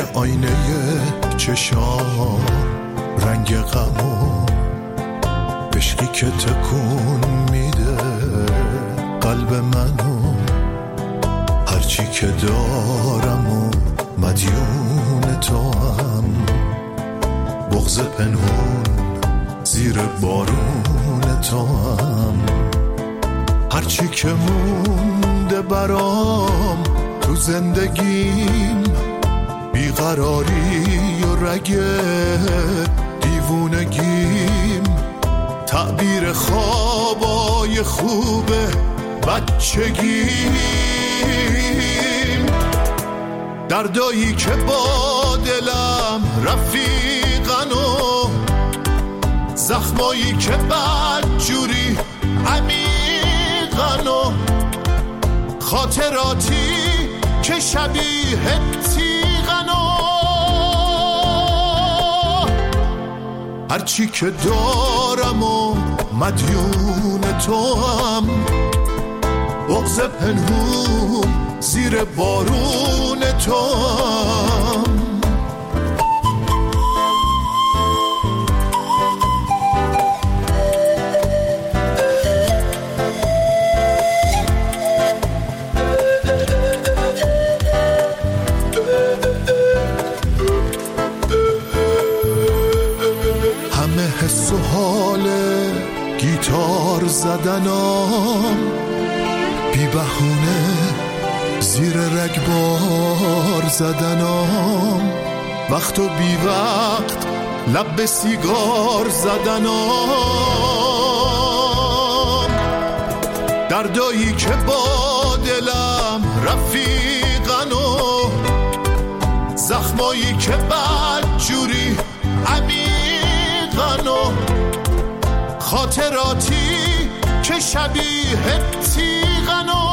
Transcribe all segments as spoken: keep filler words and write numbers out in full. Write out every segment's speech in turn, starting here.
آینه چشام رنگ غمو، عشقی که تکون میده قلب منو، هرچی که دارم و مدیون تو هم، بغض پنهون زیر بارون تو هم، هرچی که مونده برام تو زندگیم، بیقراری و رگ دیوونگیم، تعبیر خوابای خوب بچگیم، دردایی که با دلم رفیقن و زخمایی که بدجوری عمیقن و خاطراتی که شبیه تیغن و هرچی که دارم و مدیون تو هم، بغض پنهون زیر بارون تو هم. حس و حال گیتار زدنام، بی بهونه زیر رگبار زدنام، وقت و بی وقت لب به سیگار زدنام، دردایی که با دلم رفیقن و زخمایی که بدجوری عمیقن و خاطراتی که شبیه تیغن و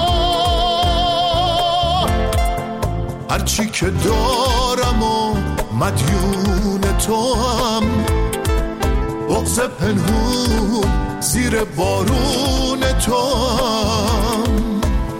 هرچی که دارم و مدیون تو هم، بغض پنهون زیر بارون تو هم.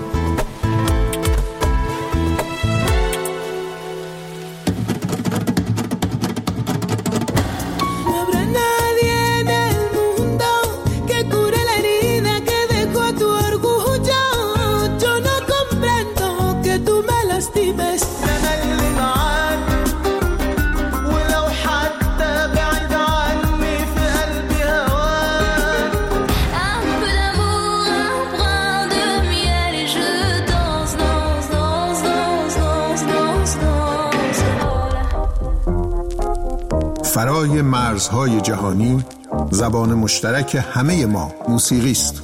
فرای مرزهای جهانی، زبان مشترک همه ما موسیقی است.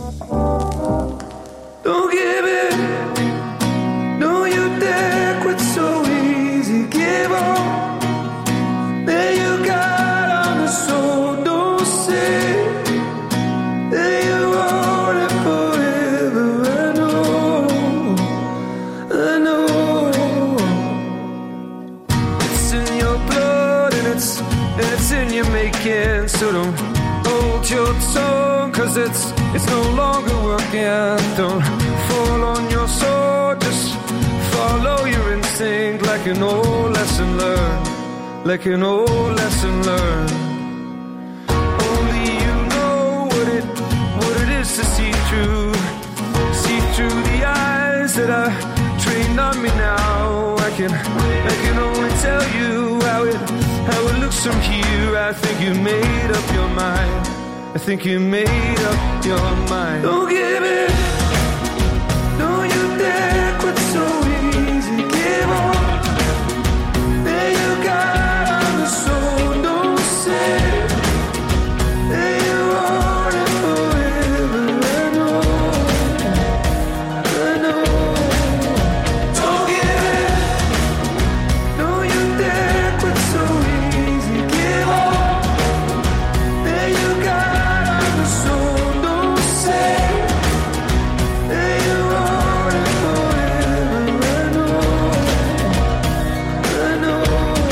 So don't hold your tongue, cause it's it's no longer working. Don't fall on your sword, just follow your instinct, like an old lesson learned, like an old lesson learned. Only you know what it what it is to see through, see through the eyes that are trained on me now. I can I can only tell you how it how it looks from here. I think you made up your mind. I think you made up your mind. Don't give it. Don't you dare quit so easy. Give up. There you got on the soul. Don't say that you want it forever. I know. I know. Don't give it. Don't you dare quit so easy. Give up. There you got on the soul. Don't say that you want it forever. I know. I know.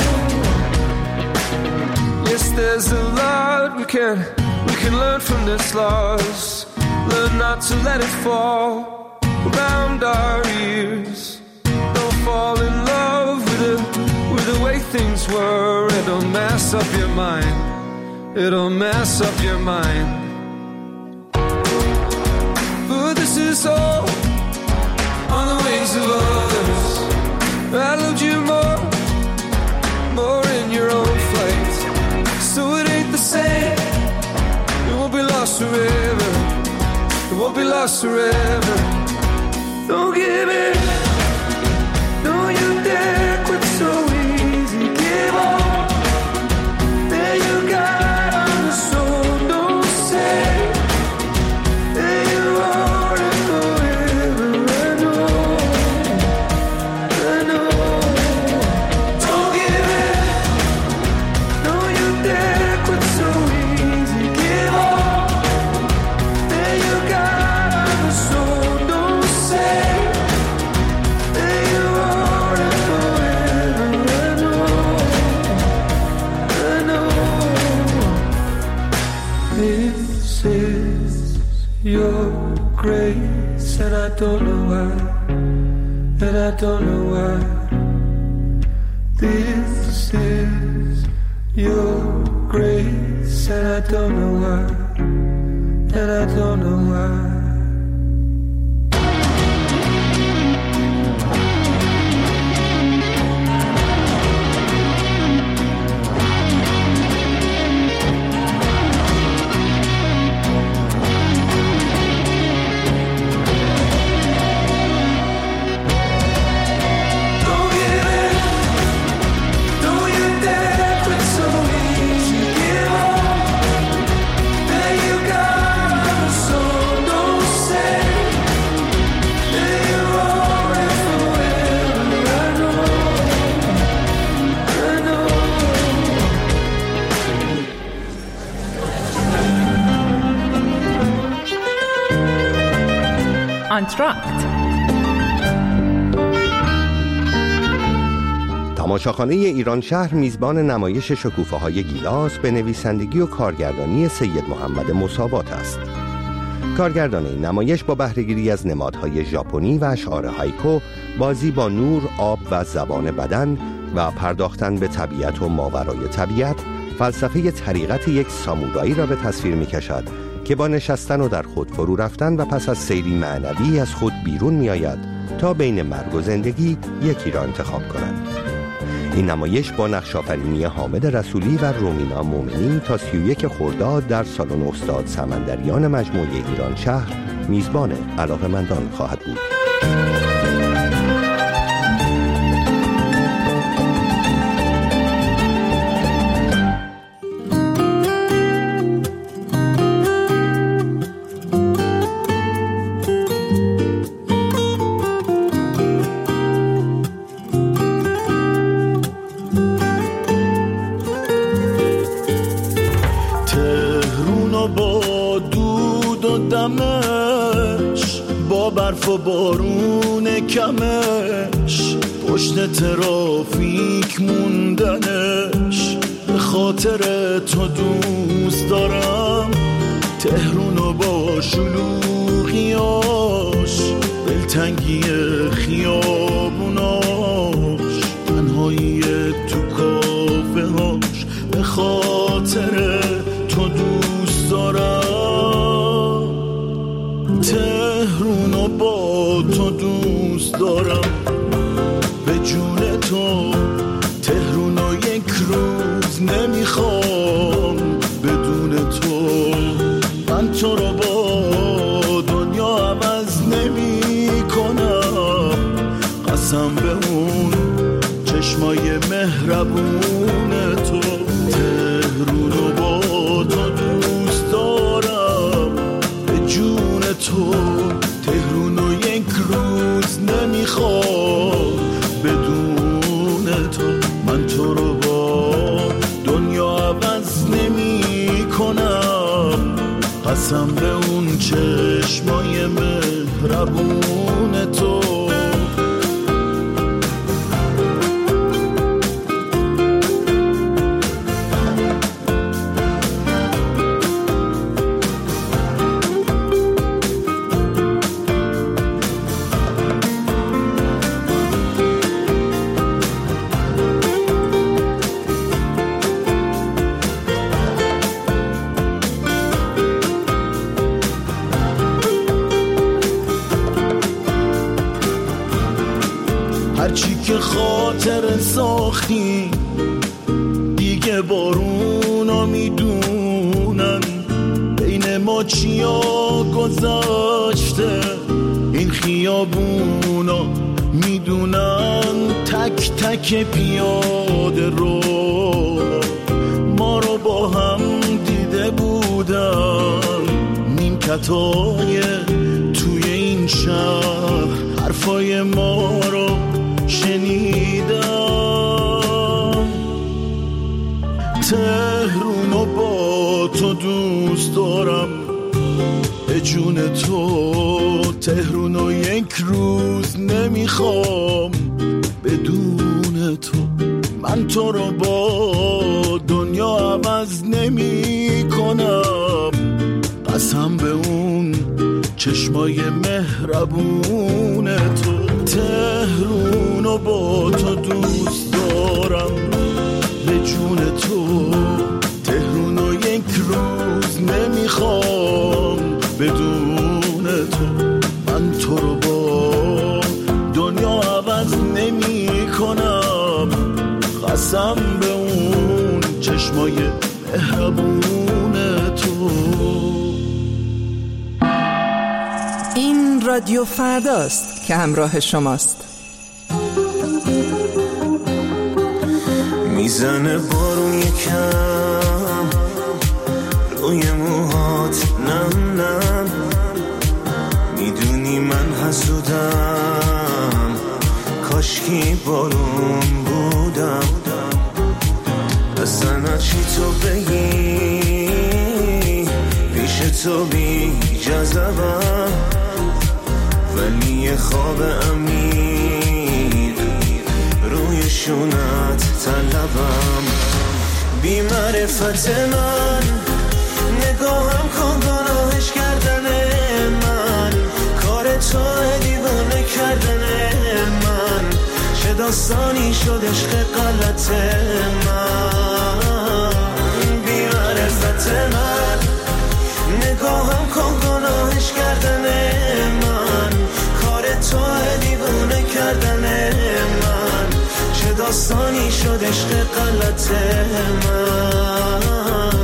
Yes, there's a lot we can we can learn from this loss. Learn not to let it fall around our ears. Don't fall in love with a with things were. It'll mess up your mind. It'll mess up your mind. But this is all on the wings of others. I loved you more, more in your own flight. So it ain't the same. It won't be lost forever. It won't be lost forever. Don't give in. Don't you dare quit so easy. Give up. There you got on the soul. Don't say that you're all in forever. I know. I know. Don't give in. Don't you dare quit so easy. Give up. There you got on the soul. Don't say that you're all in forever. I know. I know. This is your grace, and I don't know why, and I don't know why. This is your grace, and I don't know why, and I don't know why. Don't give in. Don't you dare quit so easy. Give up. There you got on the soul. Don't say that you're all in forever. I know. I know. آنتراکت. تماشاخانه ایران شهر میزبان نمایش شکوفه‌های گیلاس به نویسندگی و کارگردانی سید محمد مصابات است. کارگردان این نمایش با بهره‌گیری از نمادهای ژاپنی و اشعار هایکو، بازی با نور، آب و زبان بدن و پرداختن به طبیعت و ماورای طبیعت، فلسفه طریقت یک سامورایی را به تصویر می‌کشد که با نشستن و در خود فرو رفتن و پس از سیری معنوی از خود بیرون می‌آید تا بین مرگ و زندگی یکی را انتخاب کند. این نمایش با نقش‌آفرینی حامد رسولی و رومینا مومنی تا سی و یک خرداد در سالن استاد سمندریان مجموعه ایران شهر میزبان علاقه‌مندان خواهد بود. برف و بارون کمش، پشت ترافیک موندنش، به خاطر تو دوست دارم تهرونو با شلوغیاش، دلتنگی خیابوناش، تنهایی تو کافه هاش، به خاطر تو دوست دارم تهرونو با تو دوست دارم، به جون تو تهرونو یک روز نمیخوام بدون تو، من تو رو با دنیا عوض نمی کنم، قسم به اون چشمای مهربون تو، تهرونو با تو دوست دارم، به جون تو تهرونو یک روز نمیخوام بدون تو، من تو رو با دنیا عوض نمی کنم، قسم به اون چشمای مهربون تو. خاطر ساختی دیگه بارونا میدونن بین ما چیا گذاشته، این خیابونا میدونن تک تک پیاده رو ما رو با هم دیده بودن، نیمکتای توی این شهر حرفای ما رو شنیدم. تهرونو با تو دوست دارم به جون تو، تهرونو یک روز نمیخوام بدون تو. من تو رو با دنیا عوض نمی کنم، قسم به اون چشمای مهربون تو. تهرونو با تو دوست دارم به جون تو، تهرونو یک روز نمیخوام بدون تو. من تو رو با دنیا عوض نمی کنم، قسم به اون چشمای مهربون تو. این رادیو فرداست که همراه شماست. میزنه بارون یکم روی موهات نم نم، میدونی من حسودم کاشکی بارون بودم. اصلا چی تو بگی پیش تو بی جذبم، ولی یه خواب عمیق روی شونت طلبم. بی معرفت من نگاهم کن گناهش کردن من، کار تو دیوانه کردن من، چه داستانی شد عشق غلط من. بی معرفت من نگاهم کن گناهش کردن من، کار تو دیوانه کردن من، چه داستانی شد عشق غلط من.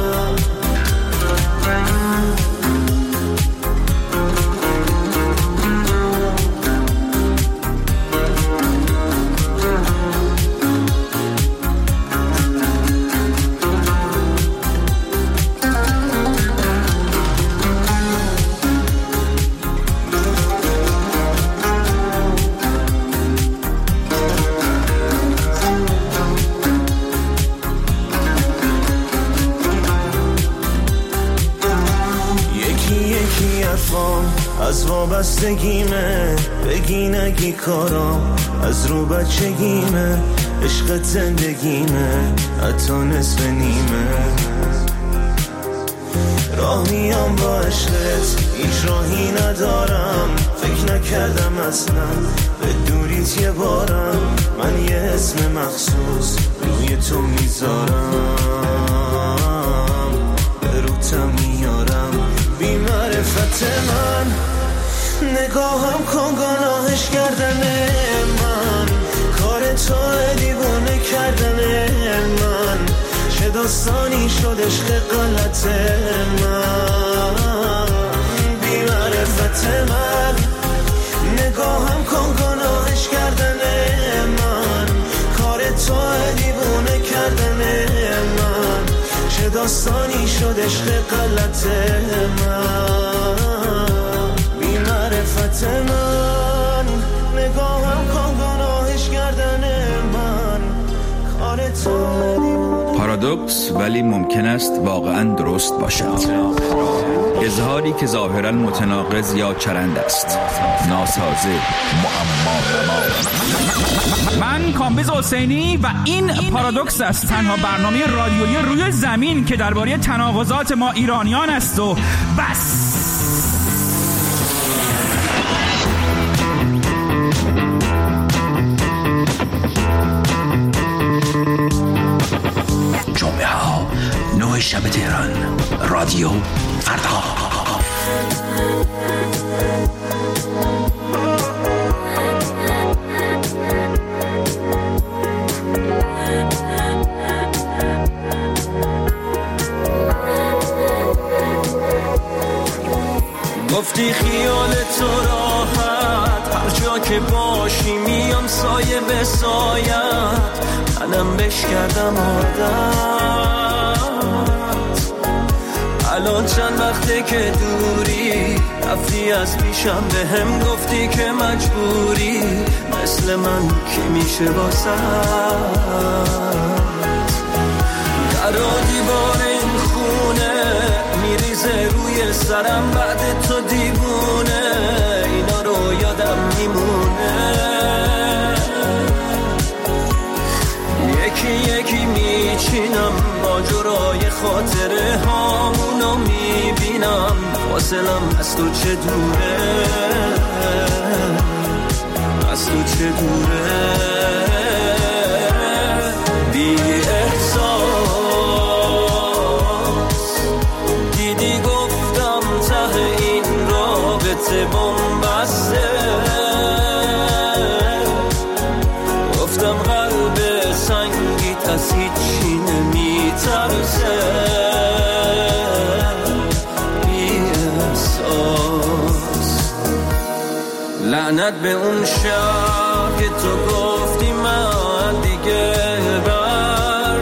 از وابستگیمه بگی نگی کارام، از رو بچگیمه عشق زندگیمه حتی نصف نیمه. راه میام با عشقت هیچ راهی ندارم، فکر نکردم اصلا به دوریت یه بارم، من یه اسم مخصوص روی تو میذارم، به روتم میارم. بی معرفت من نگاهم کن گناهش کردن من، کار تو دیوانه کردن من، چه داستانی شد عشق غلط من. بی معرفت من نگاهم کن گناهش کردن من، کار تو دیوانه کردن من، چه داستانی شد عشق غلط من. بی معرفت من نگاهم کن گناهش کردن من، کار تو. پارادوکس ولی ممکن است واقعا درست باشد. اظهاری که ظاهرا متناقض یا چرند است، ناسازه، معما. من کامبیز حسینی و این پارادوکس است، تنها برنامه رادیویی روی زمین که درباره تناقضات ما ایرانیان است و بس. جمعه ها نه شب تهران، رادیو فردا. گفتی خیال تو راحت هر جا که باشی میام سایه به سایت منم بش کردم عادت الان چند وقته که دوری رفتی از پیشم به هم گفتی که مجبوری مثل من کی میشه واسه در دیوار این خونه میریزه روی سرم بعد تو دیوونه اینا رو یادم میمونه یکی یکی میچینم ماجرای خاطره هامونو میبینم فاصلم از تو چه دوره از تو چه دوره بی احساس دیدی گفتم ته این رابطه بنبسته گفتم قلب سنگیت از هیچی نمیترسه بی احساس لعنت به اون شب که تو گفتی من دیگه بر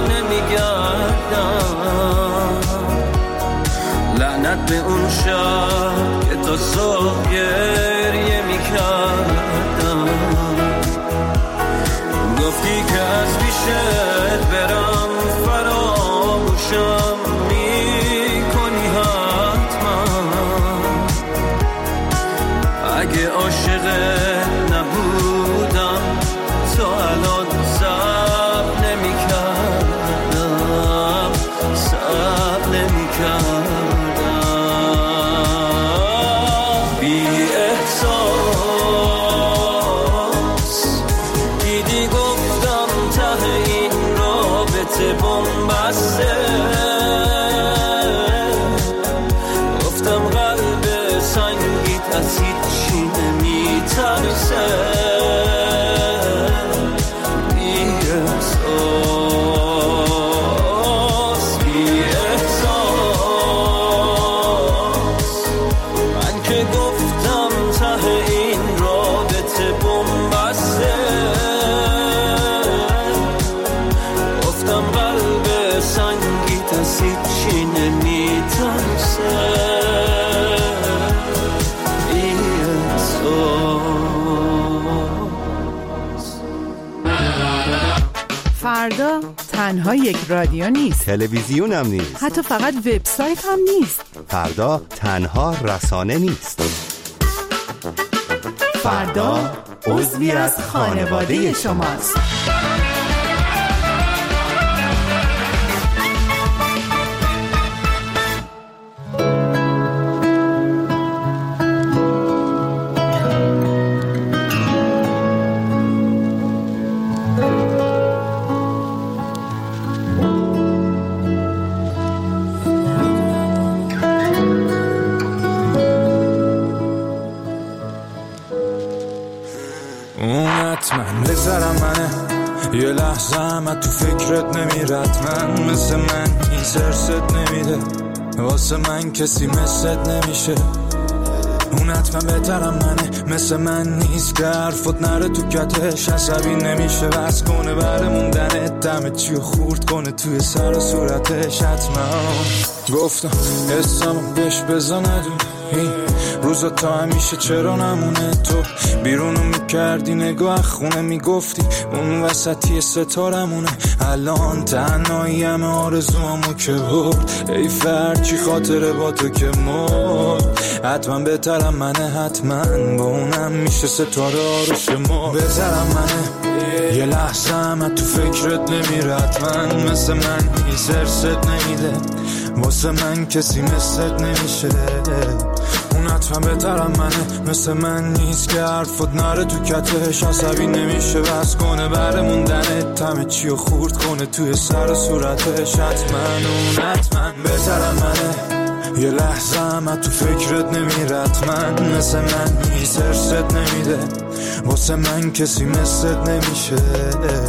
نمیگردم لعنت به اون شب که تو صبح گریه میکردم گفتی که از پیشت برم فراموشم میکنی حتما اگه عاشقت نبودم تو الان صبر نمیکردم صبر نمیکردم بی احساس دیدی گفتم ته این رابطه بنبسته گفتم قلب سنگیت از هیچی نمیترسه بی احساس بی احساس من که گفتم ته این رابطه بنبسته گفتم قلب سنگیت از هیچی نمیترسه بی احساس فردا تنها یک رادیو نیست، تلویزیون هم نیست، حتی فقط وبسایت هم نیست. فردا تنها رسانه نیست. فردا عضوی از خانواده شماست. من بذارم منه یه لحظه هم تو فکرت نمیرد من مثل من این سرست نمیده واسه من کسی مثلت نمیشه اون حتما بهترم منه مثل من نیست که حرفت نره تو کتش عصبی نمیشه بس کنه بره موندنه دم چیو خورد کنه توی سر و صورتش حتما گفتم حسامو بهش بزندون این روزا تا همیشه چرا نمونه تو بیرونو میکردی نگاه خونه میگفتی اون وسطی ستارمونه الان تنهایی همه آرزوامو که برد ای فرچی خاطره با تو که مرد حتما بهترم منه حتما با اونم میشه ستاره آروش ما بهترم منه یه لحظه هم تو فکرت نمیره حتما مثل من این سرست نمیده واسه من کسی مثلت نمیشه اون حتما بهترم منه مثل من نیست که حرفت نره تو کتش عصبی نمیشه بس کنه بره موندنه همه چیو خورد کنه توی سر و صورتش حتما اون حتما بهترم منه یه لحظه هم تو فکرت نمیره حتما مثل من این سرست نمیده واسه من کسی مثلت نمیشه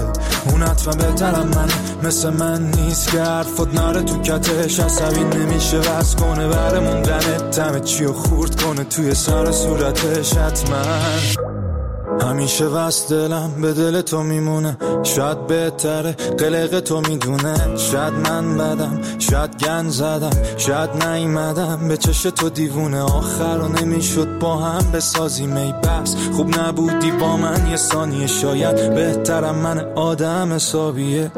اون حتما بهترم من مثل من نیست که حرفت نره تو کتش عصبی نمیشه وز کنه بره موندنت دمه چی و خورد کنه توی سر صورتش حتما همیشه وست دلم به دل تو میمونه شاید بهتره قلق تو میدونه شاید من بدم شاید گن زدم شاید نیمدم به چش تو دیوونه آخر و نمیشد با هم بسازیم ای بس خوب نبودی با من یه ثانیه شاید بهترم من آدم حسابیه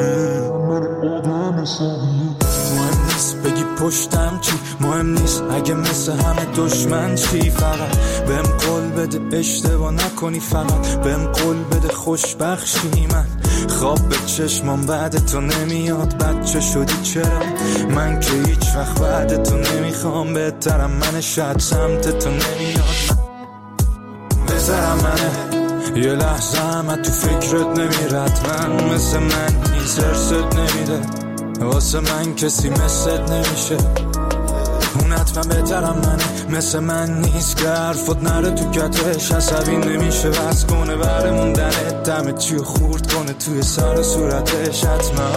مهم نیست بگی پشتم چی مهم نیست اگه مثل همه دشمن چی فقط بهم قول بده اشتباه نکنی فقط بهم قول بده خوشبخشی من خواب به چشمام بعد تو نمیاد بچه شدی چرا من که هیچ وقت بعد تو نمیخوام بهترم من شاید سمت تو نمیاد بهترم منه یه لحظه همه تو فکرت نمیرد من مثل من نیز ارست نمیده واسه من کسی مثلت نمیشه اون حتما بهترم منه مثل من نیست که حرفت نره تو کتش عصبی نمیشه وز کنه بره موندنت دمه چی و خورد کنه توی سر صورتش حتما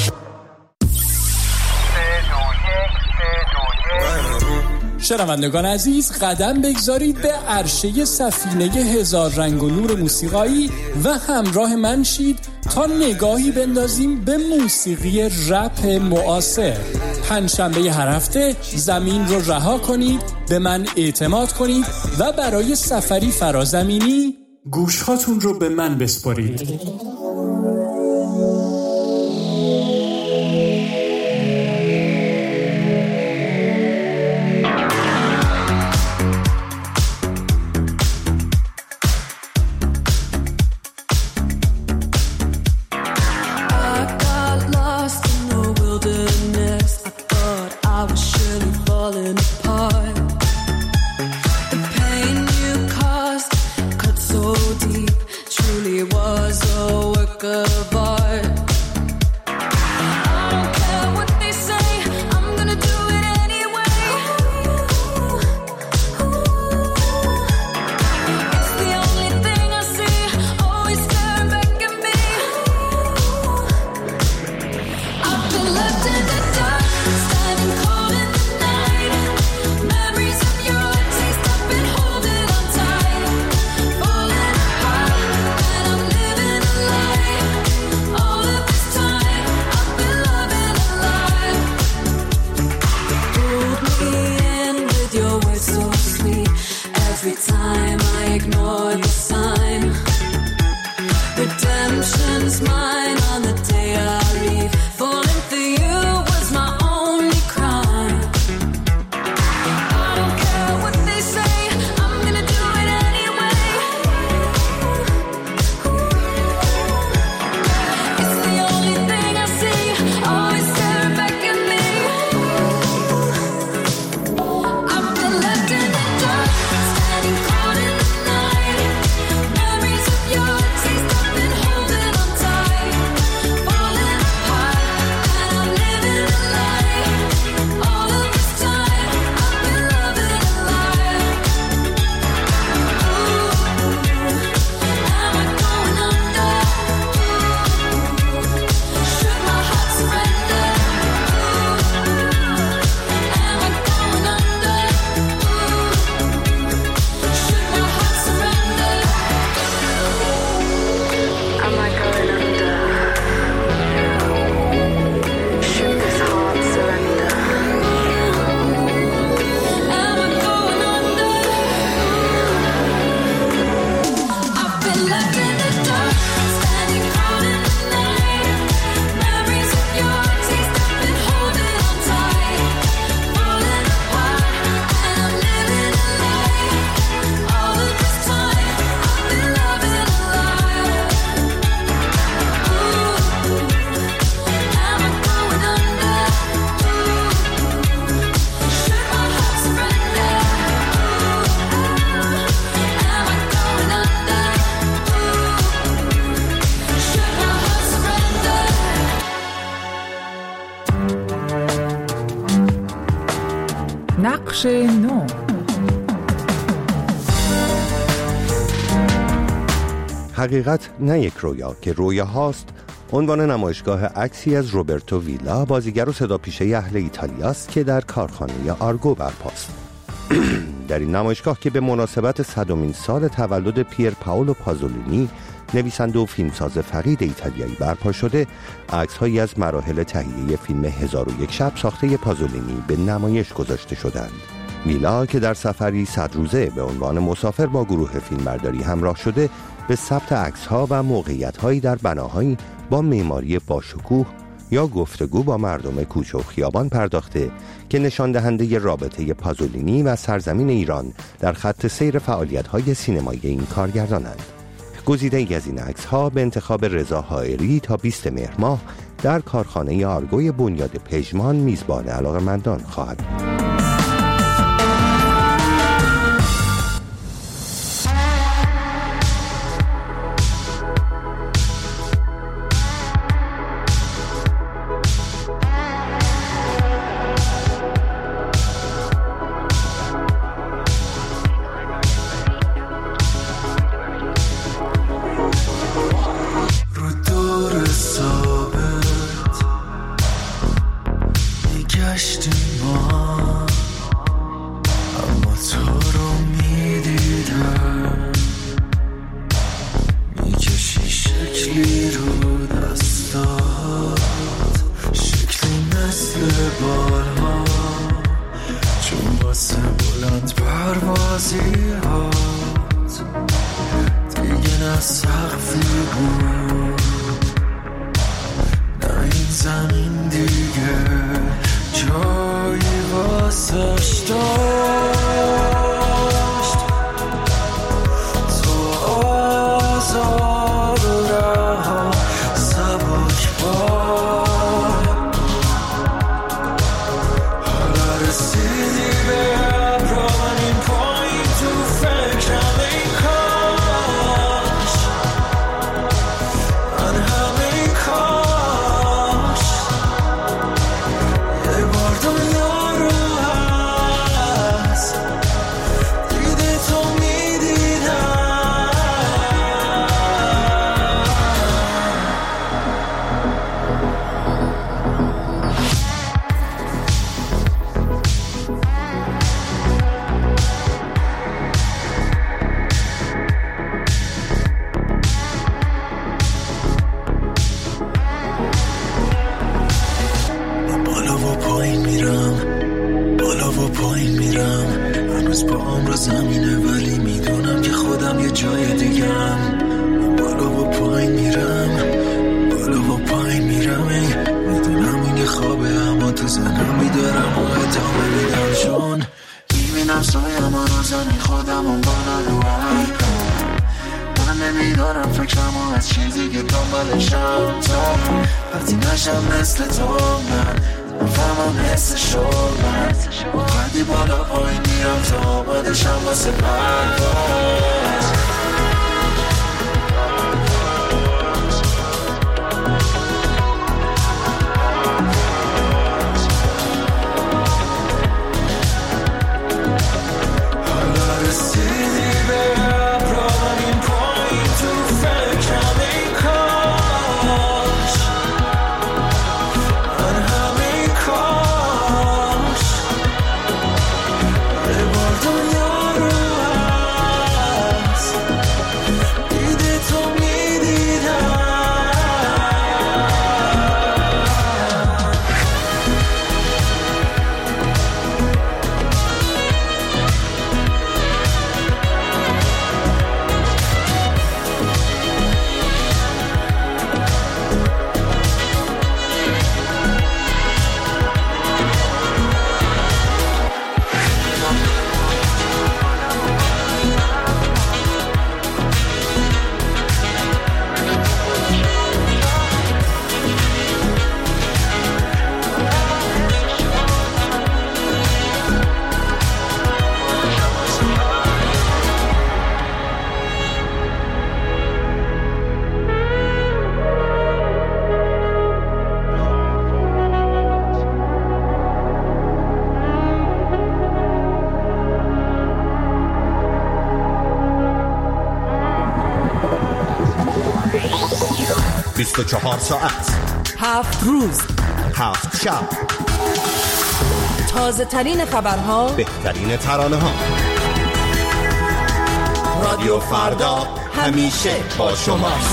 شنوندگان عزیز قدم بگذارید به عرشه سفینه هزار رنگ و نور موسیقایی و همراه من شید تا نگاهی بندازیم به موسیقی رپ معاصر. پنجشنبه هر هفته زمین رو رها کنید، به من اعتماد کنید و برای سفری فرازمینی گوشهاتون رو به من بسپارید. نقش نو. حقیقت نه یک رویا که رویا هاست عنوان نمایشگاه عکسی از روبرتو ویلا، بازیگر و صداپیشه اهل ایتالیا است که در کارخانه آرگو برپاست. در این نمایشگاه که به مناسبت صدمین سال تولد پیر پائولو پازولینی، نویسنده و فیلمساز فقید ایتالیایی برپا شده، عکس‌هایی از مراحل تهیه فیلم هزار و یک شب ساخته پازولینی به نمایش گذاشته شدند. ویلا که در سفری صد روزه به عنوان مسافر با گروه فیلمبرداری همراه شده، به ثبت عکس‌ها و موقعیت‌هایی در بناهایی با معماری باشکوه یا گفتگو با مردم کوچه و خیابان پرداخته که نشان دهنده رابطه پازولینی و سرزمین ایران در خط سیر فعالیت‌های سینمایی این کارگردانند. گزیده‌ای از این عکس‌ها به انتخاب رضا حائری تا بیست مهر ماه در کارخانه آرگوی بنیاد پژمان میزبان علاقه‌مندان خواهد بود. بیست و چهار ساعت، هفت روز، هفت شب، تازه ترین خبرها، بهترین ترانه ها. رادیو فردا همیشه با شماست.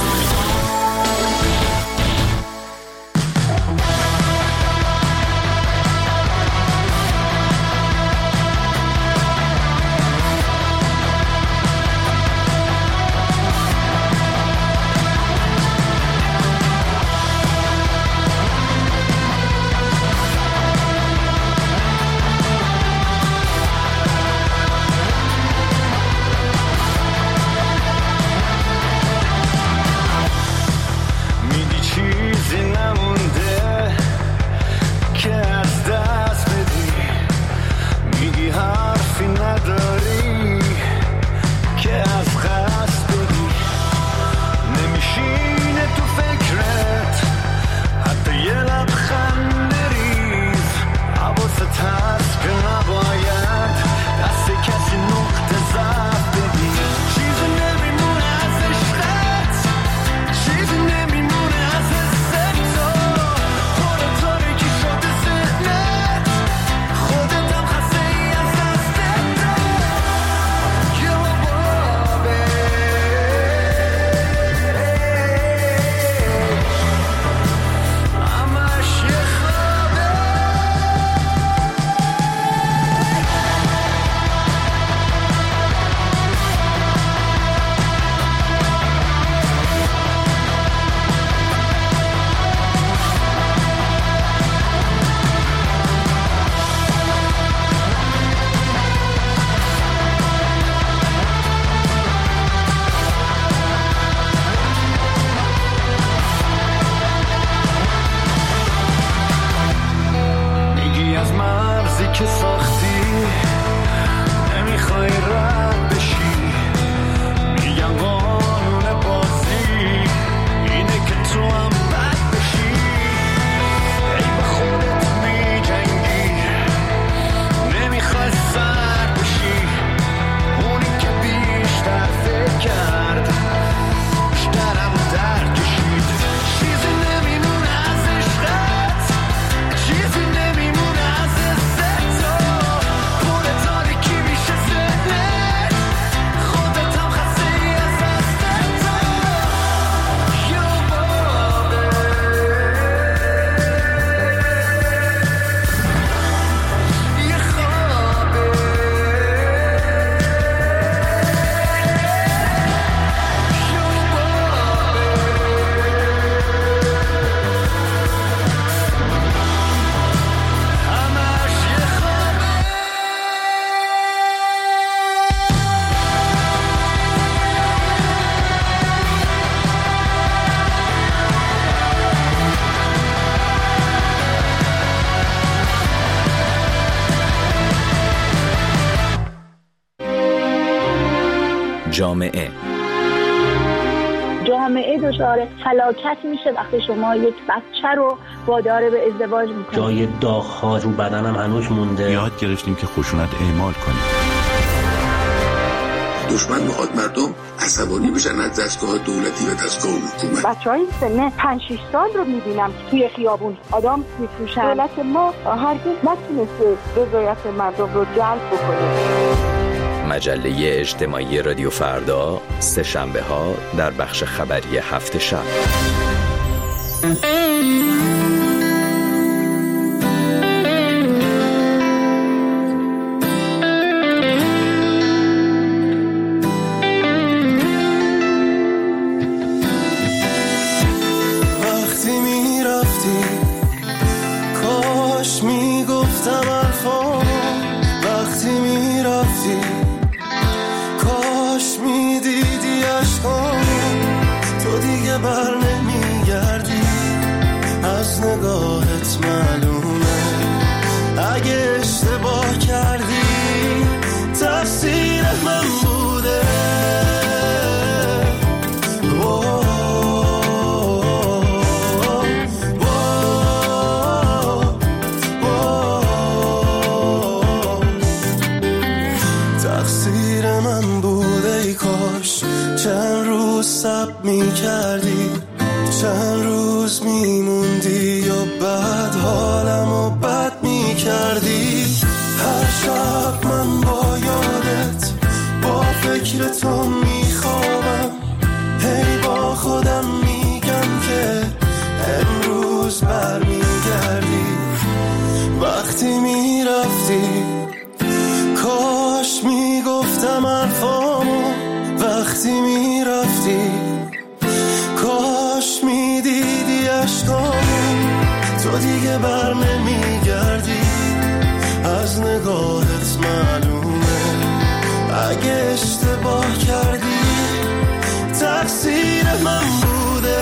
جامعه جامعه دچار فلاکت میشه وقتی شما یک بچه رو وادار به ازدواج میکنید. جای داغ‌ها رو بدنم هنوز مونده. یاد گرفتیم که خشونت اعمال کنیم. دشمن میخواد مردم عصبانی بشن از دستگاه دولتی و دستگاه حکومت. بچهای سن پنج شش سال رو میبینم که توی خیابون آدم میفروشن. دولت ما هرگز نتونسته رضایت مردم رو جلب بکنه. مجله اجتماعی رادیو فردا سه شنبه ها در بخش خبری هفت شب. وقتی می رفتی کاش می گفتم الفا، وقتی می رفتی کاش می دیدی عشقام، تو دیگه بر نمی گردی، از وقتی میرفتی کاش میگفتم حرفامو، وقتی میرفتی کاش میدیدی عشقامو، تو دیگه بر نمیگردی از نگاهت معلومه، اگه اشتباه کردی تقصیر من بوده.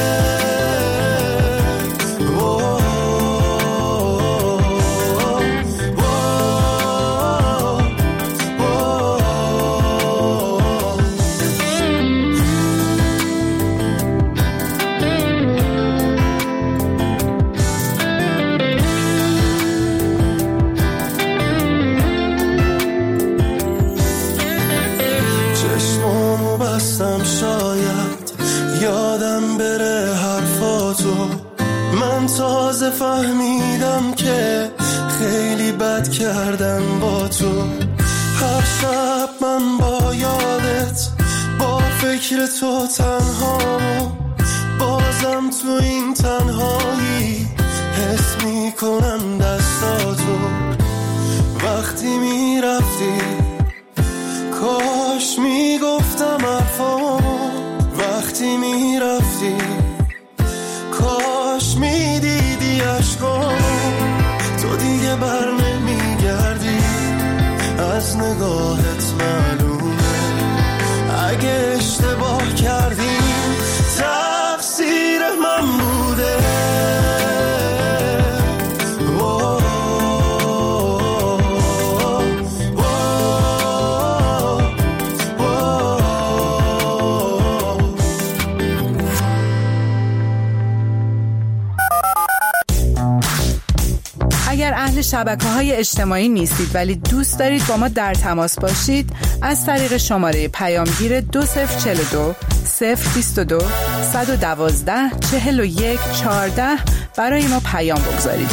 تازه فهمیدم که خیلی بد کردم با تو، هر شب من با یادت با فکر تو تنهامو، بازم تو این تنهایی حس میکنم دستاتو، وقتی میرفتی کاش میگفتم حرفامو، وقتی میرفتی کاش میدیدی عشقامو، تو دیگه بر نمیگردی از نگاهت معلومه، اگه اشتباه کردی تقصیر من بوده. اگر اهل شبکه‌های اجتماعی نیستید ولی دوست دارید با ما در تماس باشید، از طریق شماره پیامگیر دو صفر چهل و دو صفر بیست و دو صد و دوازده چهل و یک چهارده برای ما پیام بگذارید.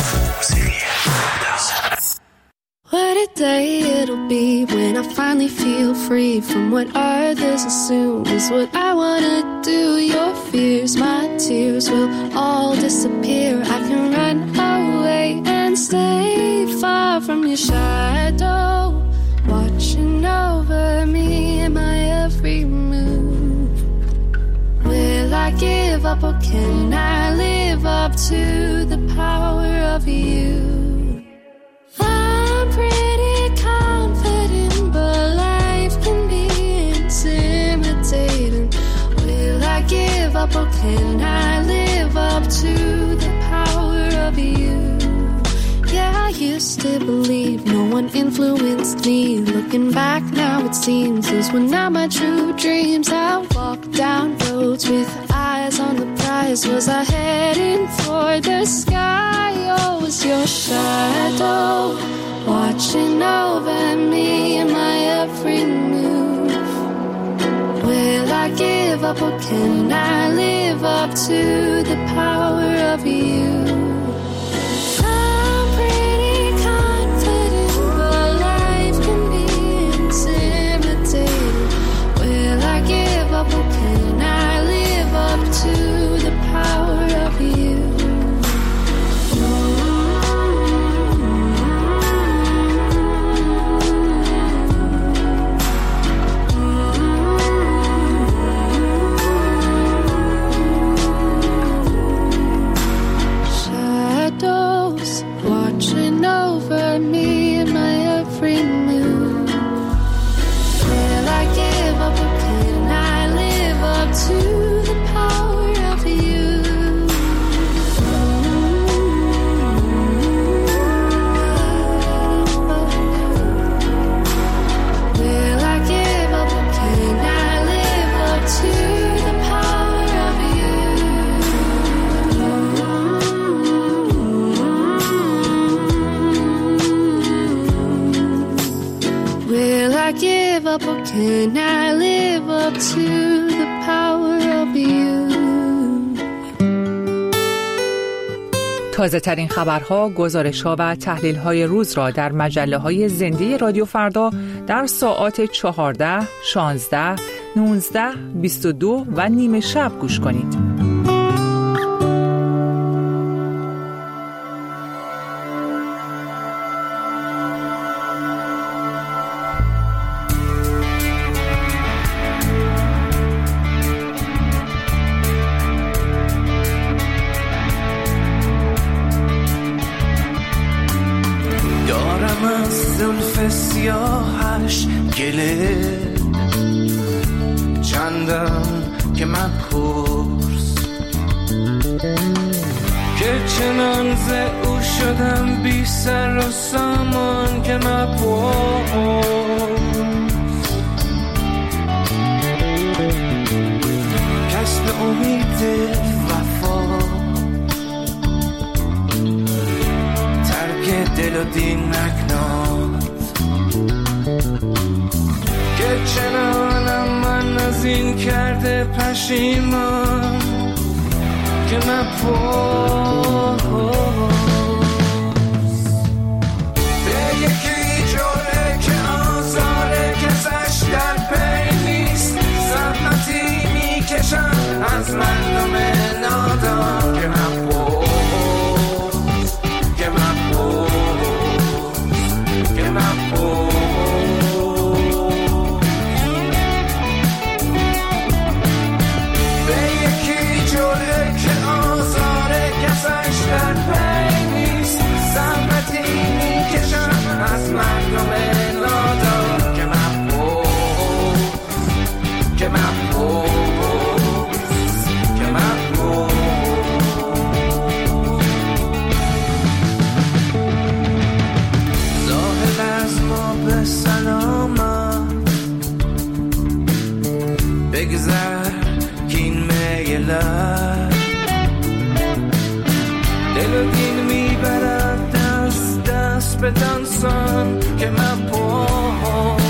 What a day it'll be when I finally feel free from what others assume is what I wanna do. Your fears, my tears will all disappear. I can run away and stay far from your shadow, watching over me in my every move. Will I give up or can I live up to the power of you? I'm pretty confident, but life can be intimidating. Will I give up or can I live up to the power of you? Yeah, I used to believe no one influenced me. Looking back now it seems those were not my true dreams. I walked down roads with eyes on the prize. Was I heading for the sky or was your shadow watching over me in my every move? Will I give up or can I live up to the power of you? I'm pretty confident, but life can be intimidating. Will I give up or can I live up to the power of you? Watching over me in my every move. Will I give up or can I live up to the power of you? Will I give up or can I live up to the power of you? Will I give up or can I live up to the power of you? تازه ترین خبرها، گزارش‌ها و تحلیل‌های روز را در مجله‌های زنده رادیو فردا در ساعات چهارده، شانزده، نوزده، بیست و دو و نیمه شب گوش کنید. سیاهش گله چندم که من پرس که چنان ز او شدم بی سر و سامان که من پرس کسب امید وفا ترک دل و دین نکناد که چنانم من از این کرده پشیمان که من پرس به یکی جوره که آزاره کسش در پی نیست زحمتی میکشم از مردم نادان که من پرس که من پرس که من پرس به یکی جوره که آزاره کسش در پی نیست زحمتی میکشم از مردم نادان که من پرس که من پرس به سلامت بگذر که این میلت دل و دین میبرد دست دست به دانسان که من پرس